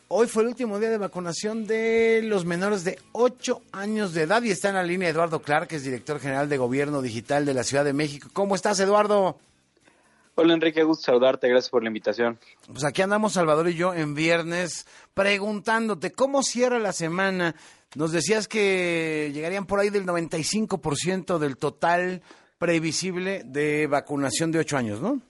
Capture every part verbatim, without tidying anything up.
Hoy fue el último día de vacunación de los menores de ocho años de edad y está en la línea Eduardo Clark, que es director general de Gobierno Digital de la Ciudad de México. ¿Cómo estás, Eduardo? Hola, Enrique, gusto saludarte, gracias por la invitación. Pues aquí andamos Salvador y yo en viernes preguntándote cómo cierra la semana. Nos decías que llegarían por ahí del noventa y cinco por ciento del total previsible de vacunación de ocho años, ¿no?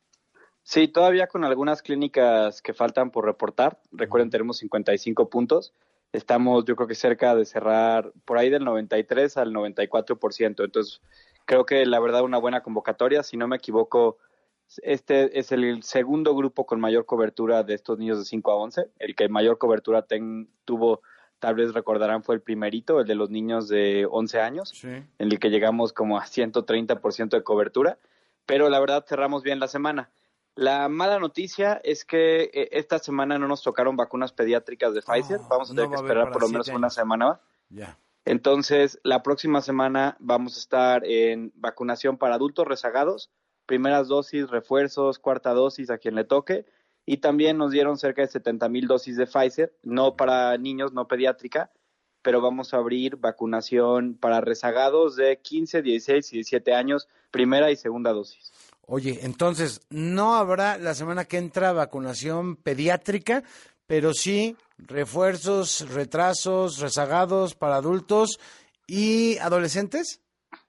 Sí, todavía con algunas clínicas que faltan por reportar. Recuerden, tenemos cincuenta y cinco puntos. Estamos, yo creo que cerca de cerrar por ahí del noventa y tres al noventa y cuatro por ciento. Entonces, creo que la verdad una buena convocatoria. Si no me equivoco, este es el segundo grupo con mayor cobertura de estos niños de cinco a once. El que mayor cobertura ten, tuvo, tal vez recordarán, fue el primerito, el de los niños de once años, sí, en el que llegamos como a ciento treinta por ciento de cobertura. Pero la verdad cerramos bien la semana. La mala noticia es que eh, esta semana no nos tocaron vacunas pediátricas de Pfizer. Oh, vamos a tener no que esperar por lo menos años. una semana más. Yeah. Entonces, la próxima semana vamos a estar en vacunación para adultos rezagados, primeras dosis, refuerzos, cuarta dosis a quien le toque. Y también nos dieron cerca de setenta mil dosis de Pfizer, no para niños, no pediátrica, pero vamos a abrir vacunación para rezagados de quince, dieciséis y diecisiete años, primera y segunda dosis. Oye, entonces, no habrá la semana que entra vacunación pediátrica, pero sí refuerzos, retrasos, rezagados para adultos y adolescentes.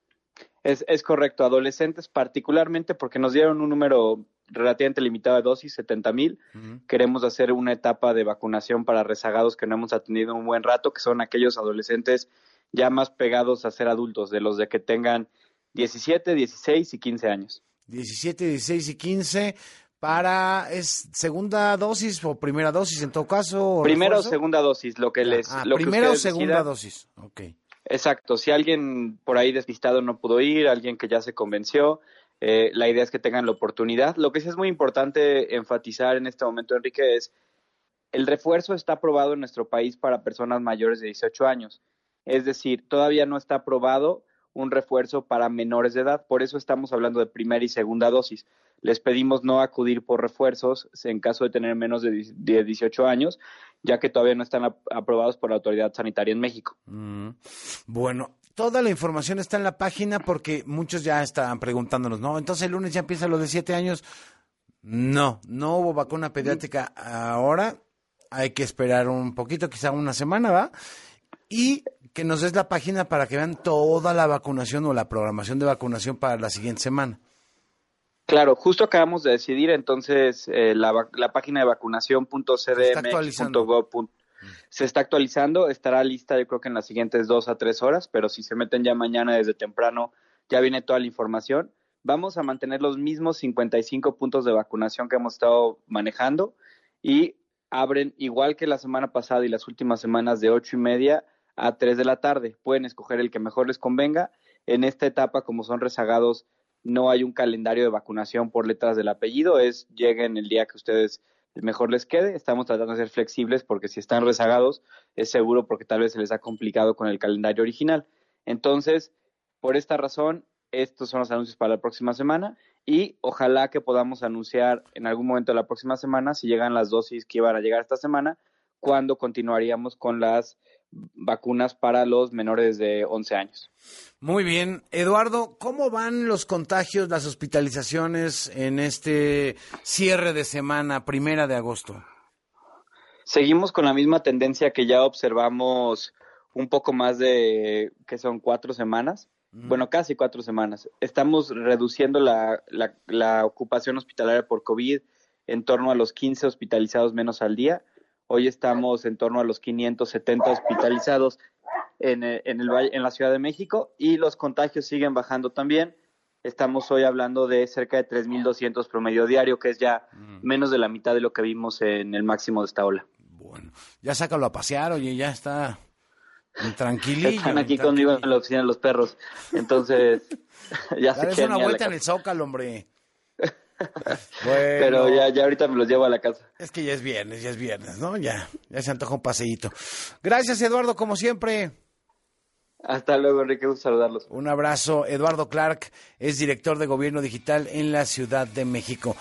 Es, es correcto, adolescentes particularmente porque nos dieron un número relativamente limitado de dosis, setenta mil. Uh-huh. Queremos hacer una etapa de vacunación para rezagados que no hemos atendido un buen rato, que son aquellos adolescentes ya más pegados a ser adultos, de los de que tengan diecisiete, dieciséis y quince años. diecisiete, dieciséis y quince para, ¿es segunda dosis o primera dosis en todo caso? Primera o segunda dosis, lo que les... Ah, lo primera que o segunda decidan. dosis, ok. Exacto, si alguien por ahí despistado no pudo ir, alguien que ya se convenció, eh, la idea es que tengan la oportunidad. Lo que sí es muy importante enfatizar en este momento, Enrique, es el refuerzo está aprobado en nuestro país para personas mayores de dieciocho años. Es decir, todavía no está aprobado un refuerzo para menores de edad, por eso estamos hablando de primera y segunda dosis. Les pedimos no acudir por refuerzos en caso de tener menos de dieciocho años, ya que todavía no están aprobados por la autoridad sanitaria en México. Mm, bueno, toda la información está en la página porque muchos ya están preguntándonos, ¿no? Entonces el lunes ya empieza lo de siete años. No, no hubo vacuna pediátrica ahora, hay que esperar un poquito, quizá una semana, ¿va? Y que nos des la página para que vean toda la vacunación o la programación de vacunación para la siguiente semana. Claro, justo acabamos de decidir, entonces eh, la, la página de vacunación punto c d m x punto gov se está actualizando, estará lista yo creo que en las siguientes dos a tres horas, pero si se meten ya mañana desde temprano ya viene toda la información. Vamos a mantener los mismos cincuenta y cinco puntos de vacunación que hemos estado manejando y abren igual que la semana pasada y las últimas semanas de ocho y media a tres de la tarde. Pueden escoger el que mejor les convenga. En esta etapa, como son rezagados, no hay un calendario de vacunación por letras del apellido, es lleguen el día que ustedes mejor les quede. Estamos tratando de ser flexibles porque si están rezagados es seguro porque tal vez se les ha complicado con el calendario original. Entonces, por esta razón, estos son los anuncios para la próxima semana y ojalá que podamos anunciar en algún momento de la próxima semana si llegan las dosis que iban a llegar esta semana, cuando continuaríamos con las vacunas para los menores de once años. Muy bien. Eduardo, ¿cómo van los contagios, las hospitalizaciones en este cierre de semana, primera de agosto? Seguimos con la misma tendencia que ya observamos un poco más de, que son cuatro semanas, mm. bueno, casi cuatro semanas. Estamos reduciendo la, la, la ocupación hospitalaria por COVID en torno a los quince hospitalizados menos al día. Hoy estamos en torno a los quinientos setenta hospitalizados en, en, el, en la Ciudad de México y los contagios siguen bajando también. Estamos hoy hablando de cerca de tres mil doscientos promedio diario, que es ya mm. menos de la mitad de lo que vimos en el máximo de esta ola. Bueno, ya sácalo a pasear, oye, ya está tranquilillo. Están aquí conmigo en la oficina de los perros, entonces ya se quedan. una vuelta en el Zócalo, hombre. Bueno, pero ya, ya ahorita me los llevo a la casa. Es que ya es viernes, ya es viernes, ¿no? Ya, ya se antoja un paseíto. Gracias, Eduardo, como siempre. Hasta luego, Enrique, gusto saludarlos. Un abrazo. Eduardo Clark es director de Gobierno Digital en la Ciudad de México.